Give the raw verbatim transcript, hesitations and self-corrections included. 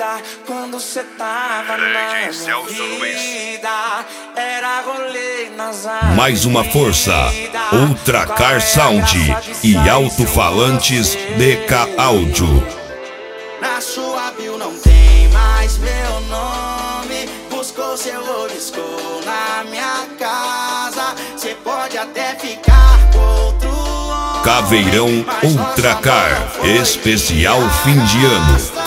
quando cê tava na minha vida. Era rolê nas áreas. Mais uma força, Ultracar Sound e alto-falantes D K Áudio. Na sua bio não tem mais meu nome. Buscou seu oliscou na minha casa. Cê pode até ficar com outro homem. Caveirão Ultracar, especial fim de ano.